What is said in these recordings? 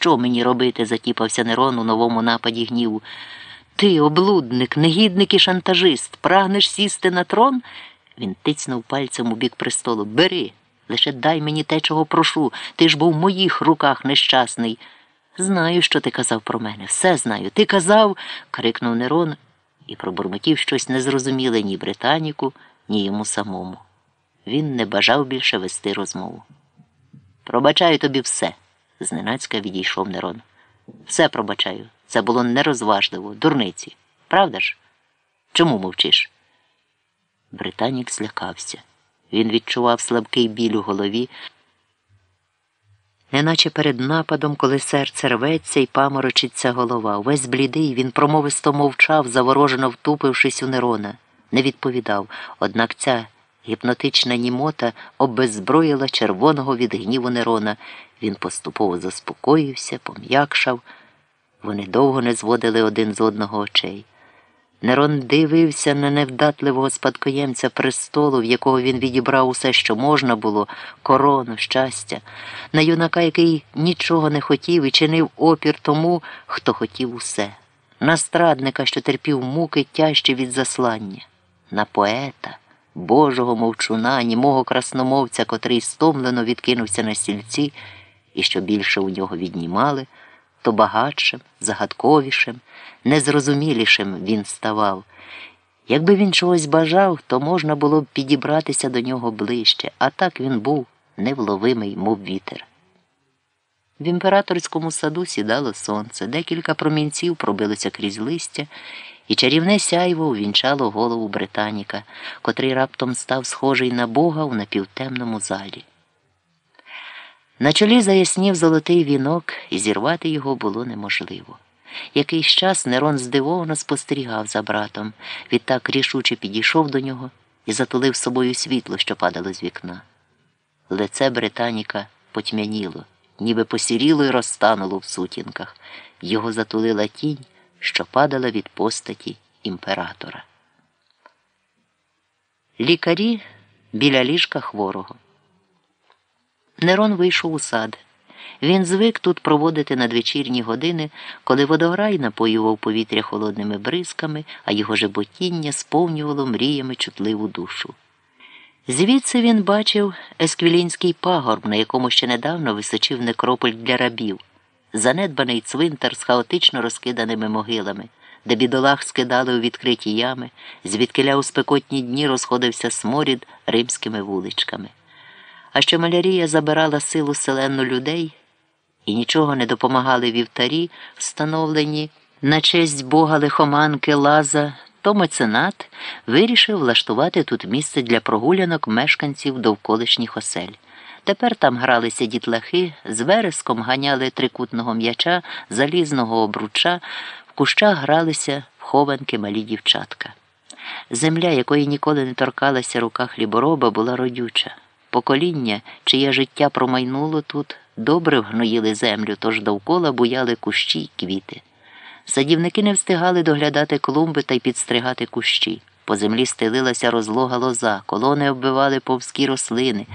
Що мені робити? Затіпався Нерон у новому нападі гніву. Ти, облудник, негідник і шантажист, прагнеш сісти на трон? Він тицнув пальцем у бік престолу. Бери, лише дай мені те, чого прошу. Ти ж був в моїх руках нещасний. Знаю, що ти казав про мене, все знаю. Ти казав, крикнув Нерон і пробурмотів щось незрозуміле ні Британіку, ні йому самому. Він не бажав більше вести розмову. Пробачаю тобі все, зненацька відійшов Нерон. Все пробачаю. Це було нерозважливо, дурниці. Правда ж? Чому мовчиш? Британік злякався. Він відчував слабкий біль у голові, неначе перед нападом, коли серце рветься і паморочиться голова. Весь блідий, він промовисто мовчав, заворожено втупившись у Нерона. Не відповідав, однак ця гіпнотична німота обеззброїла червоного від гніву Нерона. Він поступово заспокоївся, пом'якшав. Вони довго не зводили один з одного очей. Нерон дивився на невдатливого спадкоємця престолу, в якого він відібрав усе, що можна було, корону, щастя, на юнака, який нічого не хотів і чинив опір тому, хто хотів усе, на страдника, що терпів муки тяжчі від заслання, на поета, божого мовчуна, німого красномовця, котрий стомлено відкинувся на стільці, і що більше у нього віднімали, то багатшим, загадковішим, незрозумілішим він ставав. Якби він чогось бажав, то можна було б підібратися до нього ближче, а так він був невловимий, мов вітер. В імператорському саду сідало сонце, декілька промінців пробилося крізь листя, і чарівне сяйво увінчало голову Британіка, котрий раптом став схожий на Бога у напівтемному залі. На чолі заяснів золотий вінок, і зірвати його було неможливо. Якийсь час Нерон здивовано спостерігав за братом, відтак рішуче підійшов до нього і затулив собою світло, що падало з вікна. Лице Британіка потьмяніло, ніби посіріло й розтануло в сутінках. Його затулила тінь, що падала від постаті імператора. Лікарі біля ліжка хворого. Нерон вийшов у сад. Він звик тут проводити надвечірні години, коли водограй напоював повітря холодними бризками, а його жеботіння сповнювало мріями чутливу душу. Звідси він бачив Есквілінський пагорб, на якому ще недавно височив некрополь для рабів, занедбаний цвинтар з хаотично розкиданими могилами, де бідолах скидали у відкриті ями, звідкиля у спекотні дні розходився сморід римськими вуличками. А що малярія забирала силу селену людей, і нічого не допомагали вівтарі, встановлені на честь бога лихоманки Лаза, то меценат вирішив влаштувати тут місце для прогулянок мешканців довколишніх осель. Тепер там гралися дітлахи, з вереском ганяли трикутного м'яча, залізного обруча, в кущах гралися в хованки малі дівчатка. Земля, якої ніколи не торкалася рука хлібороба, була родюча. Покоління, чиє життя промайнуло тут, добре вгноїли землю, тож довкола буяли кущі й квіти. Садівники не встигали доглядати клумби та й підстригати кущі. По землі стелилася розлога лоза, колони оббивали повзкі рослини.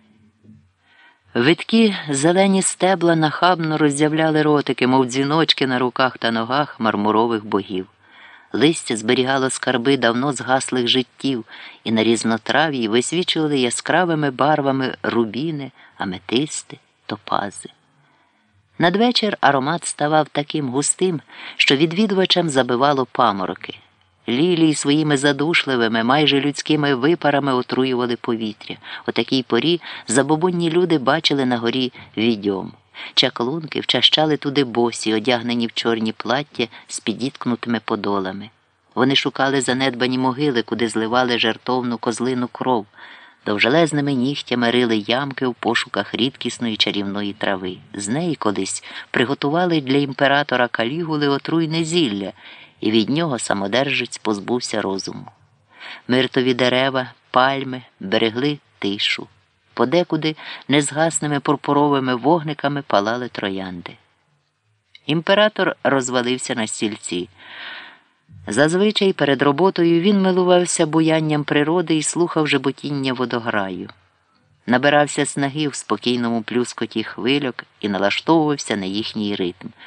Видкі зелені стебла нахабно роззявляли ротики, мов дзвіночки на руках та ногах мармурових богів. Листя зберігало скарби давно згаслих життів, і на різнотрав'ї висвічували яскравими барвами рубіни, аметисти, топази. Надвечір аромат ставав таким густим, що відвідувачам забивало памороки. Лілії своїми задушливими, майже людськими випарами отруювали повітря. У такій порі забобонні люди бачили на горі відьом. Чаклунки вчащали туди босі, одягнені в чорні плаття з підіткнутими подолами. Вони шукали занедбані могили, куди зливали жертовну козлину кров, довжелезними нігтями рили ямки в пошуках рідкісної чарівної трави. З неї колись приготували для імператора Калігули отруйне зілля, і від нього самодержець позбувся розуму. Миртові дерева, пальми берегли тишу. Подекуди незгасними пурпуровими вогниками палали троянди. Імператор розвалився на стільці. Зазвичай перед роботою він милувався буянням природи і слухав жеботіння водограю. набирався снаги в спокійному плюскоті хвильок і налаштовувався на їхній ритм.